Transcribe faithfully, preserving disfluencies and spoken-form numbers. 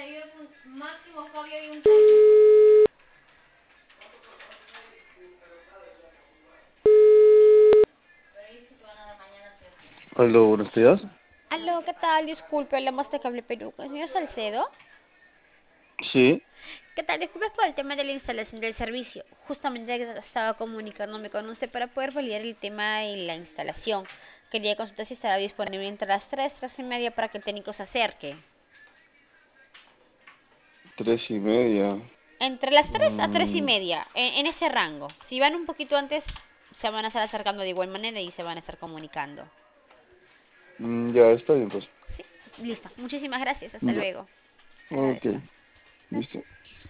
Aló, buenos días. Aló, ¿qué tal? Disculpe, hablamos de Cable Perú. ¿Con el señor Salcedo? Sí, ¿Qué tal? Disculpe por el tema de la instalación del servicio. Justamente estaba comunicándome con usted para poder validar el tema de la instalación. Quería consultar si estará disponible entre las tres, tres y media para que el técnico se acerque. tres y media. Entre las tres a tres y Mm, media, en, en ese rango. Si van un poquito antes, se van a estar acercando de igual manera y se van a estar comunicando. mm, ya, está bien, pues. ¿Sí? Listo. Muchísimas gracias. Hasta Ya, luego. ok, Adiós. listo.